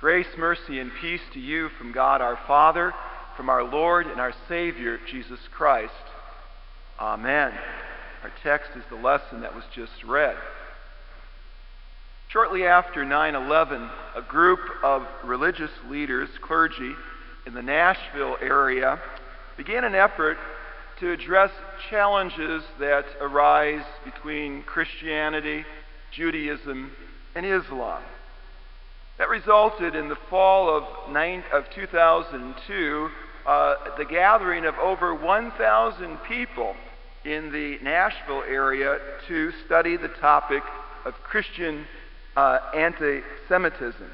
Grace, mercy, and peace to you from God our Father, from our Lord and our Savior, Jesus Christ. Amen. Our text is the lesson that was just read. Shortly after 9/11, a group of religious leaders, clergy, in the Nashville area began an effort to address challenges that arise between Christianity, Judaism, and Islam. That resulted in the fall of 2002, the gathering of over 1,000 people in the Nashville area to study the topic of Christian anti-Semitism.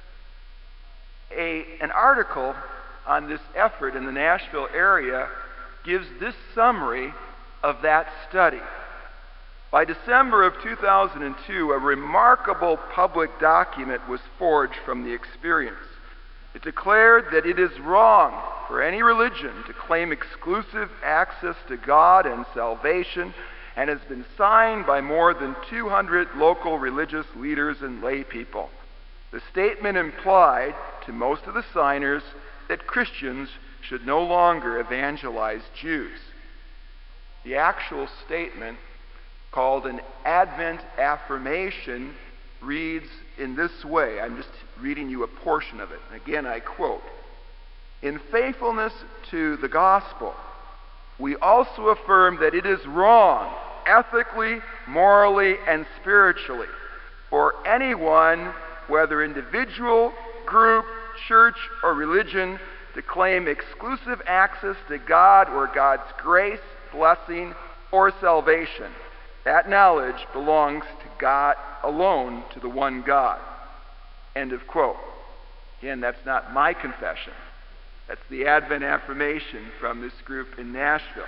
An article on this effort in the Nashville area gives this summary of that study. By December of 2002, a remarkable public document was forged from the experience. It declared that it is wrong for any religion to claim exclusive access to God and salvation, and has been signed by more than 200 local religious leaders and lay people. The statement implied to most of the signers that Christians should no longer evangelize Jews. The actual statement, called an Advent affirmation, reads in this way. I'm just reading you a portion of it. Again, I quote, "In faithfulness to the gospel, we also affirm that it is wrong, ethically, morally, and spiritually, for anyone, whether individual, group, church, or religion, to claim exclusive access to God or God's grace, blessing, or salvation. That knowledge belongs to God alone, to the one God." End of quote. Again, that's not my confession. That's the Advent affirmation from this group in Nashville.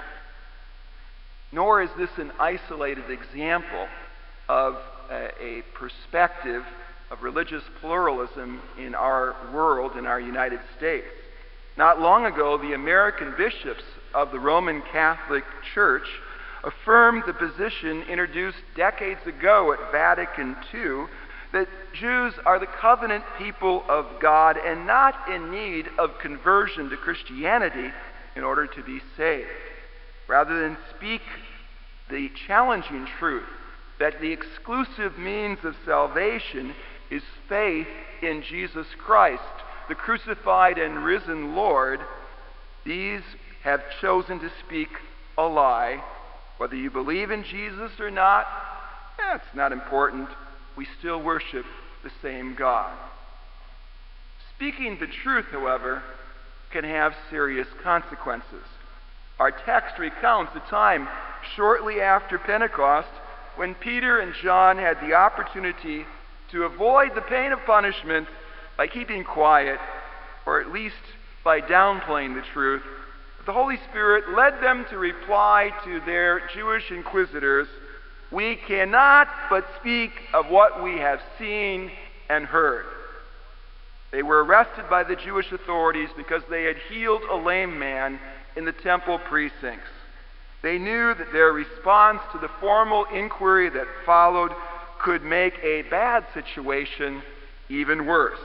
Nor is this an isolated example of a perspective of religious pluralism in our world, in our United States. Not long ago, the American bishops of the Roman Catholic Church affirmed the position introduced decades ago at Vatican II that Jews are the covenant people of God and not in need of conversion to Christianity in order to be saved. Rather than speak the challenging truth that the exclusive means of salvation is faith in Jesus Christ, the crucified and risen Lord, these have chosen to speak a lie. Whether you believe in Jesus or not, it's not important. We still worship the same God. Speaking the truth, however, can have serious consequences. Our text recounts a time shortly after Pentecost when Peter and John had the opportunity to avoid the pain of punishment by keeping quiet, or at least by downplaying the truth. The Holy Spirit led them to reply to their Jewish inquisitors, "We cannot but speak of what we have seen and heard." They were arrested by the Jewish authorities because they had healed a lame man in the temple precincts. They knew that their response to the formal inquiry that followed could make a bad situation even worse.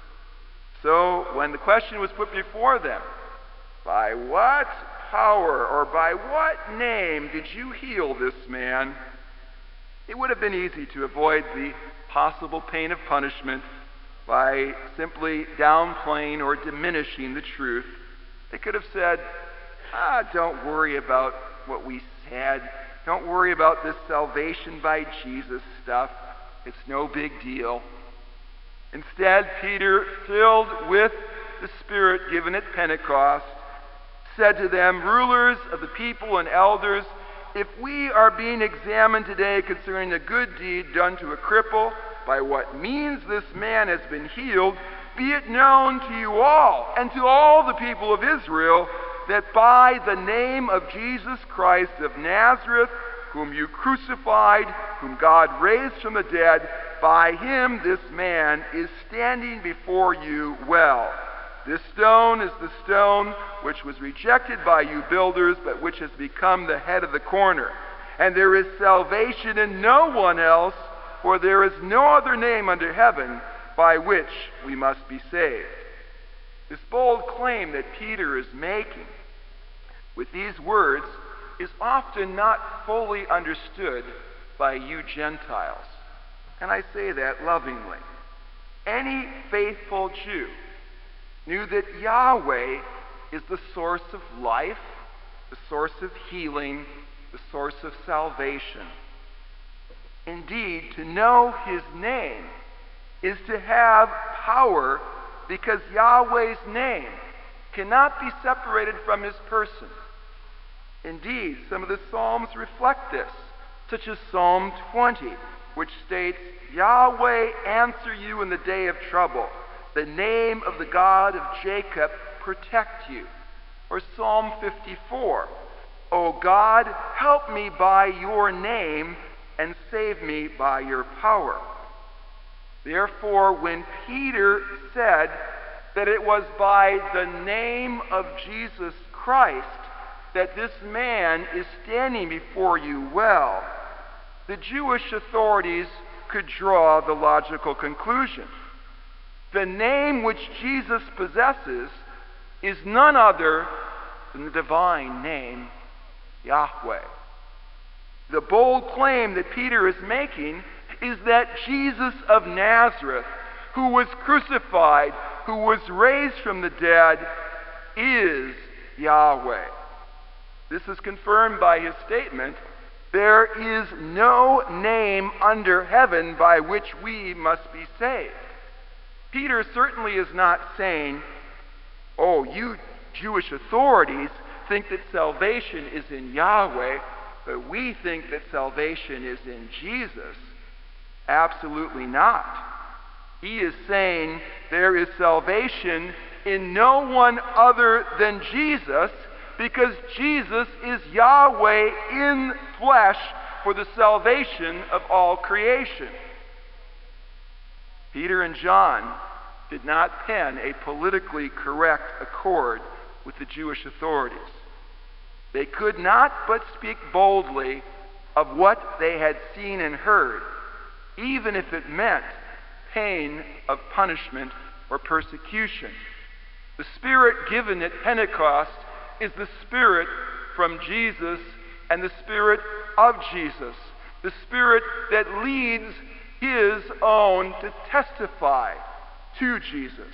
So when the question was put before them, "By what power or by what name did you heal this man?" it would have been easy to avoid the possible pain of punishment by simply downplaying or diminishing the truth. They could have said, "Don't worry about what we said. Don't worry about this salvation by Jesus stuff. It's no big deal." Instead, Peter, filled with the Spirit given at Pentecost, said to them, "Rulers of the people and elders, if we are being examined today concerning a good deed done to a cripple, by what means this man has been healed, be it known to you all and to all the people of Israel that by the name of Jesus Christ of Nazareth, whom you crucified, whom God raised from the dead, by him this man is standing before you well. This stone is the stone which was rejected by you builders, but which has become the head of the corner. And there is salvation in no one else, for there is no other name under heaven by which we must be saved. This bold claim that Peter is making with these words is often not fully understood by you Gentiles. And I say that lovingly. Any faithful Jew knew that Yahweh is the source of life, the source of healing, the source of salvation. Indeed, to know his name is to have power, because Yahweh's name cannot be separated from his person. Indeed, some of the Psalms reflect this, such as Psalm 20, which states, Yahweh answer you in the day of trouble. The name of the God of Jacob protect you. Or Psalm 54, O God, help me by your name and save me by your power. Therefore, when Peter said that it was by the name of Jesus Christ that this man is standing before you well, the Jewish authorities could draw the logical conclusion. The name which Jesus possesses is none other than the divine name, Yahweh. The bold claim that Peter is making is that Jesus of Nazareth, who was crucified, who was raised from the dead, is Yahweh. This is confirmed by his statement, there is no name under heaven by which we must be saved. Peter certainly is not saying, oh, you Jewish authorities think that salvation is in Yahweh, but we think that salvation is in Jesus. Absolutely not. He is saying there is salvation in no one other than Jesus, because Jesus is Yahweh in flesh for the salvation of all creation. Peter and John did not pen a politically correct accord with the Jewish authorities. They could not but speak boldly of what they had seen and heard, even if it meant pain of punishment or persecution. The Spirit given at Pentecost is the Spirit from Jesus and the Spirit of Jesus, the Spirit that leads his own to testify to Jesus.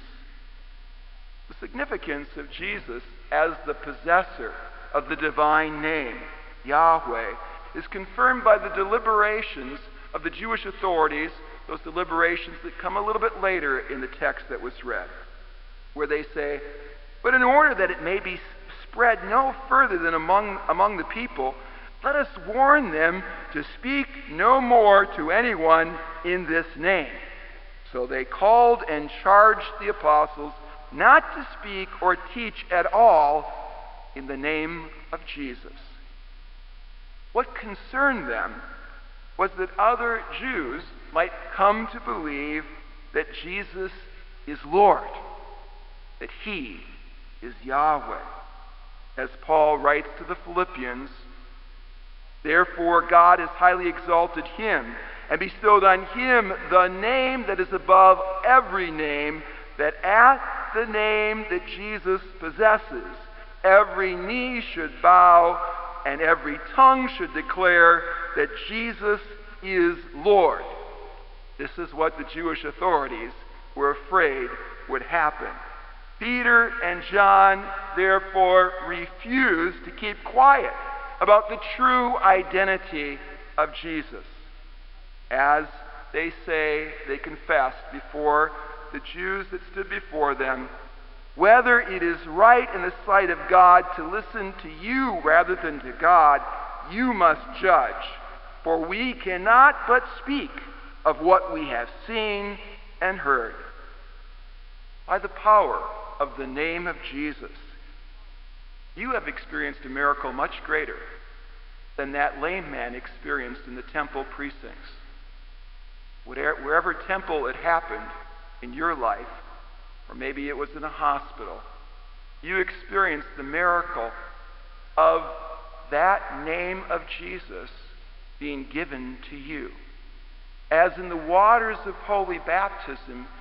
The significance of Jesus as the possessor of the divine name, Yahweh, is confirmed by the deliberations of the Jewish authorities, those deliberations that come a little bit later in the text that was read, where they say, but in order that it may be spread no further than among the people, let us warn them to speak no more to anyone in this name. So they called and charged the apostles not to speak or teach at all in the name of Jesus. What concerned them was that other Jews might come to believe that Jesus is Lord, that he is Yahweh. As Paul writes to the Philippians, therefore God has highly exalted him and bestowed on him the name that is above every name, that at the name that Jesus possesses, every knee should bow and every tongue should declare that Jesus is Lord. This is what the Jewish authorities were afraid would happen. Peter and John therefore refused to keep quiet about the true identity of Jesus. As they say, they confessed before the Jews that stood before them, whether it is right in the sight of God to listen to you rather than to God, you must judge. For we cannot but speak of what we have seen and heard. By the power of the name of Jesus, you have experienced a miracle much greater than that lame man experienced in the temple precincts. Wherever temple it happened in your life, or maybe it was in a hospital, you experienced the miracle of that name of Jesus being given to you. As in the waters of holy baptism,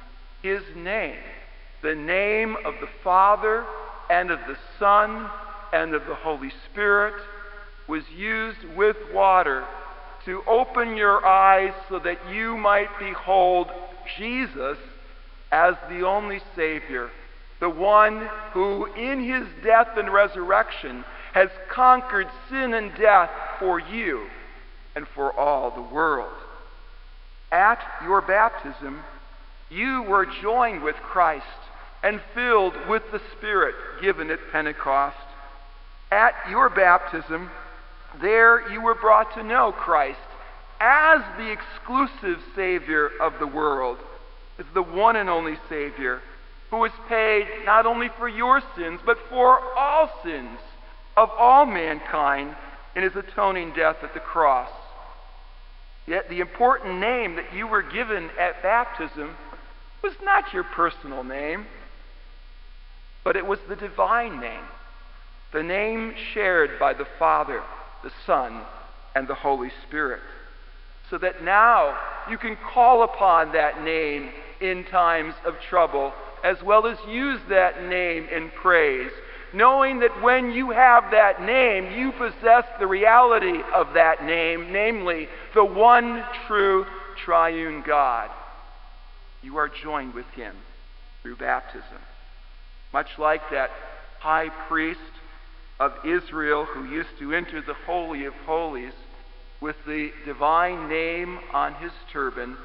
his name, the name of the Father and of the Son and of the Holy Spirit, was used with water to open your eyes so that you might behold Jesus as the only Savior, the one who in his death and resurrection has conquered sin and death for you and for all the world. At your baptism, you were joined with Christ and filled with the Spirit given at Pentecost. At your baptism, there you were brought to know Christ as the exclusive Savior of the world, as the one and only Savior who was paid not only for your sins, but for all sins of all mankind in his atoning death at the cross. Yet the important name that you were given at baptism was not your personal name, but it was the divine name, the name shared by the Father, the Son, and the Holy Spirit, so that now you can call upon that name in times of trouble, as well as use that name in praise, knowing that when you have that name, you possess the reality of that name, namely the one true triune God. You are joined with him through baptism. Much like that high priest of Israel who used to enter the Holy of Holies with the divine name on his turban,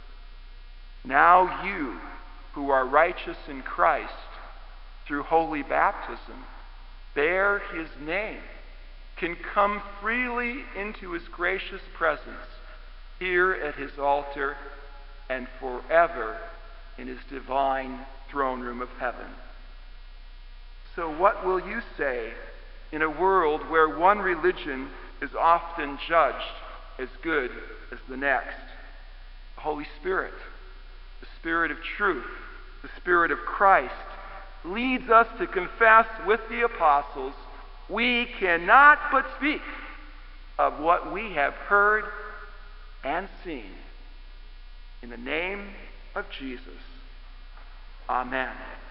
now you who are righteous in Christ through holy baptism bear his name, can come freely into his gracious presence here at his altar and forever in his divine throne room of heaven. So what will you say in a world where one religion is often judged as good as the next? The Holy Spirit, the Spirit of truth, the Spirit of Christ, leads us to confess with the apostles, we cannot but speak of what we have heard and seen. In the name of Jesus, amen.